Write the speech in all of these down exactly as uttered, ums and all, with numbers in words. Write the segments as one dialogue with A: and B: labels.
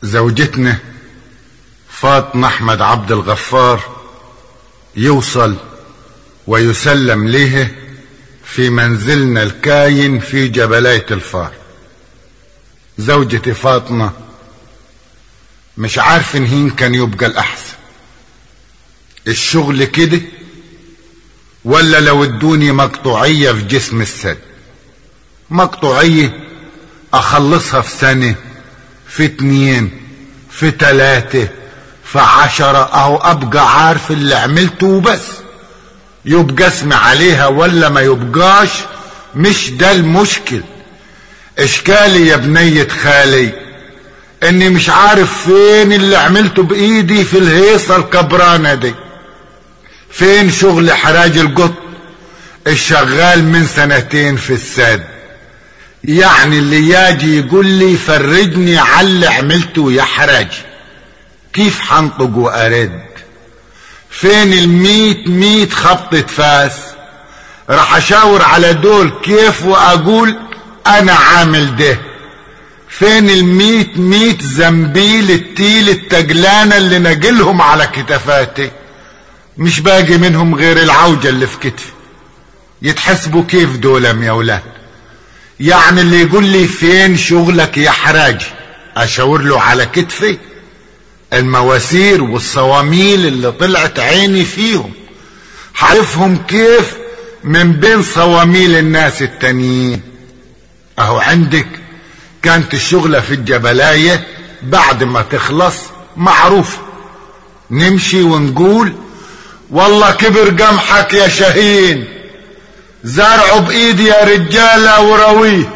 A: زوجتنا فاطمة أحمد عبد الغفار يوصل ويسلم ليه في منزلنا الكاين في جبلاية الفار. زوجتي فاطمة مش عارف ان هين كان يبقى الأحسن الشغل كده ولا لو ادوني مقطوعية في جسم السد. مقطوعية اخلصها في سنة، في اتنين، في تلاتة، في عشرة، اهو ابقى عارف اللي عملته وبس. يبقى اسمي عليها ولا ما يبقاش مش ده المشكل. اشكالي يا بنية خالي اني مش عارف فين اللي عملته بايدي في الهيصة الكبرانة دي. فين شغل حراج القط الشغال من سنتين في الساد؟ يعني اللي ياجي يقول لي فرجني على اللي عملته يا حراجي كيف حنطق وارد؟ فين الميت ميت خبطة فاس؟ راح اشاور على دول كيف واقول انا عامل ده. فين الميت ميت زنبيل التيل التجلانة اللي نقلهم على كتفاتي؟ مش باقي منهم غير العوجة اللي في كتفي. يتحسبوا كيف دولم يا ولاد؟ يعني اللي يقول لي فين شغلك يا حراجي اشاور له على كتفي؟ المواسير والصواميل اللي طلعت عيني فيهم حعرفهم كيف من بين صواميل الناس التانيين؟ اهو عندك كانت الشغلة في الجبلاية بعد ما تخلص معروف نمشي ونقول والله كبر قمحك يا شاهين زرعه بايدي يا رجالة ورويه.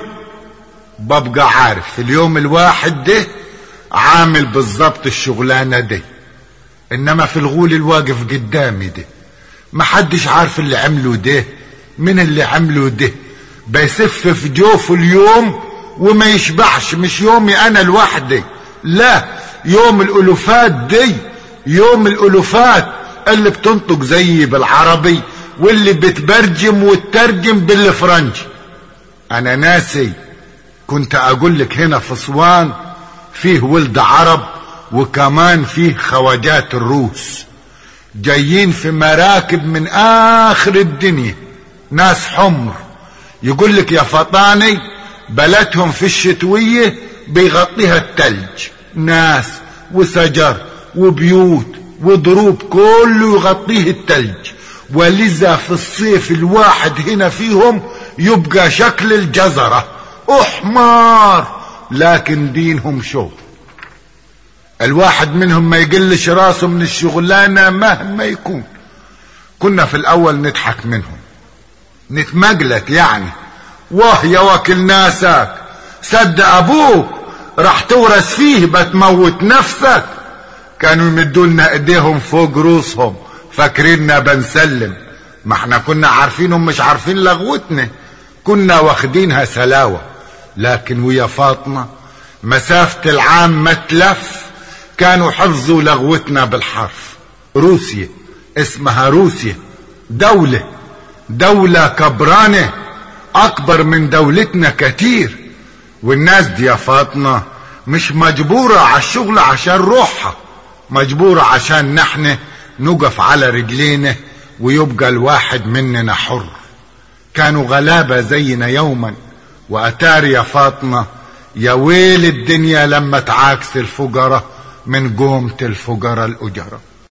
A: ببقى عارف في اليوم الواحد ده عامل بالضبط الشغلانة دي. انما في الغول الواقف قدامي ده محدش عارف اللي عمله ده من اللي عمله ده. بيسف في جوفه اليوم وما يشبعش. مش يومي انا لوحدي، لا، يوم الالوفات دي، يوم الالوفات اللي بتنطق زيي بالعربي واللي بتبرجم وتترجم بالفرنجي. انا ناسي كنت اقول لك هنا في اسوان فيه ولد عرب وكمان فيه خواجات الروس جايين في مراكب من اخر الدنيا، ناس حمر. يقول لك يا فطاني بلدهم في الشتوية بيغطيها التلج، ناس وشجر وبيوت وضروب كله يغطيه التلج. ولذا في الصيف الواحد هنا فيهم يبقى شكل الجزرة احمر، لكن دينهم شغل. الواحد منهم ما يقلش راسه من الشغلانة مهما يكون. كنا في الاول نضحك منهم نتمجلت يعني، واه يا واكل ناسك صدق ابوك راح تورث فيه بتموت نفسك. كانوا يمدولنا ايديهم فوق روسهم فاكريننا بنسلم. ما احنا كنا عارفينهم مش عارفين لغوتنا، كنا واخدينها سلاوة. لكن ويا فاطمة مسافة العام ما تلف كانوا حفظوا لغوتنا بالحرف. روسيا اسمها روسيا، دولة دولة كبرانة اكبر من دولتنا كتير. والناس دي يا فاطمة مش مجبورة على الشغل عشان روحها، مجبورة عشان نحن نقف على رجلينا ويبقى الواحد مننا حر. كانوا غلابة زينا يوما، واتاري يا فاطمة يا ويل الدنيا لما تعاكس الفقراء من قومة الفقراء الأجرة.